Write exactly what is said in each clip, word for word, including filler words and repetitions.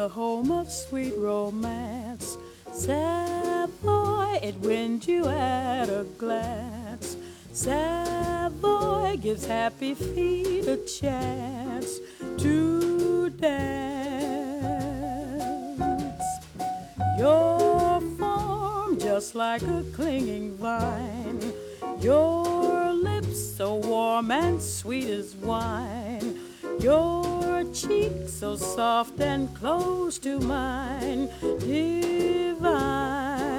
the home of sweet romance. Savoy, it wins you at a glance. Savoy gives happy feet a chance to dance. Your form just like a clinging vine, your lips so warm and sweet as wine, your cheek so soft and close to mine, divine.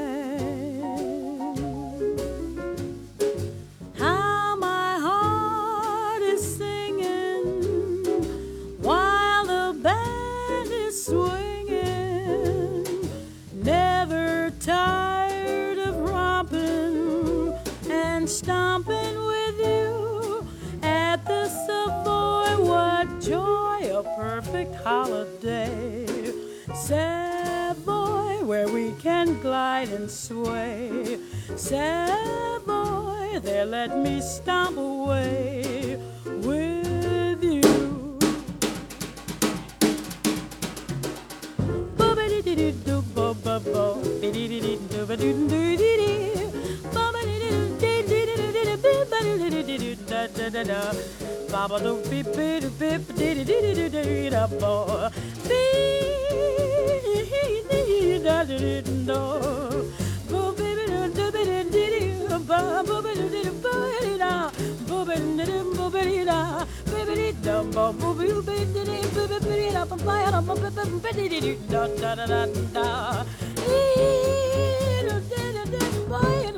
How my heart is singing while the band is swinging, never tired of romping and stomping with you at the Savoy. What joy, a perfect holiday. Savoy, where we can glide and sway. Savoy, there let me stomp away with you. Baba do beep beep beep dee dee dee dee dee da bo dee da dee do bo baby do do be dee dee ba bo be dee dee ba da bo be dee dee bo be dee da baby dee da bo bo be be dee dee be be be da ba ba da ba be be dee dee da da da da da ee do da da da ba do.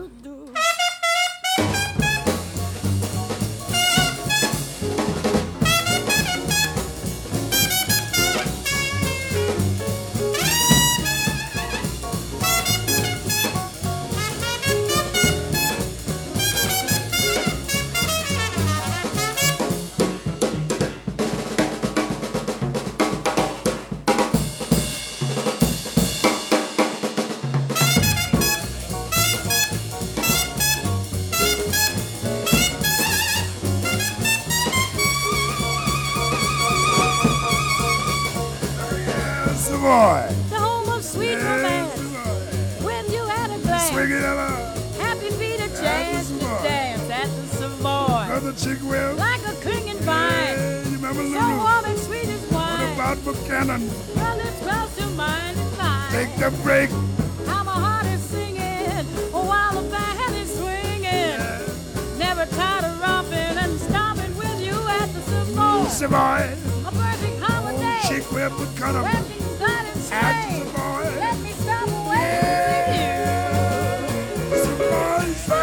Savoy. The home of sweet Yes, romance. Savoy. When you had a glance, Swing it up. happy feet a chance to Savoy. dance at the Savoy. Brother Chigwell. Like a clinging vine, Hey, you remember so Lulu? warm and sweet as What wine. about Buchanan? Well, it's close to mine and mine. Take the break. How my heart is singing while the band is swinging. Never tired of romping and stomping with you at the Savoy. Savoy. A perfect holiday. Chigwell Buchanan. Where we can glide and At sway. Savoy. Let me stop away with you. Savoy.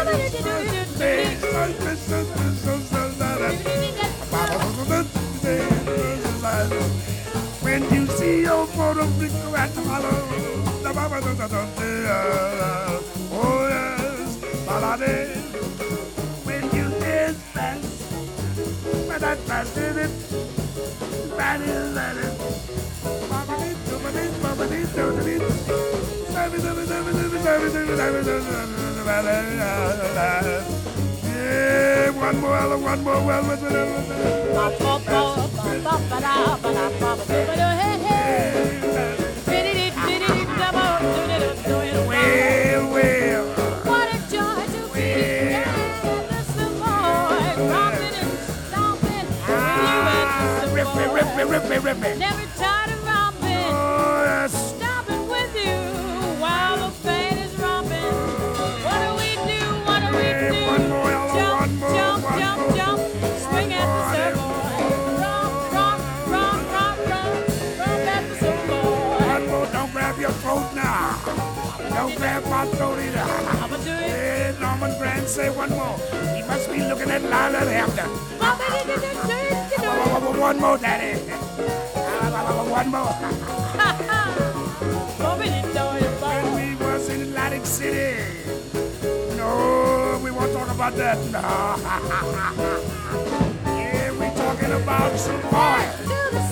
When you see your photo flicker at the hollow, oh yes, balade. When you dance fast, but that fast in it, that is that it. Yeah, one more, one more, one more. Well, well. What a joy to be at the Savoy, romping and stomping with you at the Rip me, rip me, Savoy. rip me, rip me. Never tired of romping, Oh, yes. stomping with you while the band is romping. What do we do? What do we Hey, do? one more, Ella, Jump, one more, jump, one jump, more. jump. Swing at the One more. Savoy. Romp, romp, romp, romp, romp, romp at the Savoy. One more, don't grab your throat now. Don't grab my throat either. I'ma do it. Hey, Norman Grant, say one more. He must be looking at Lionel Hampton. One more, Daddy. One more. When we was in Atlantic City. No, we won't talk about that. No. Yeah, we talking about some boy.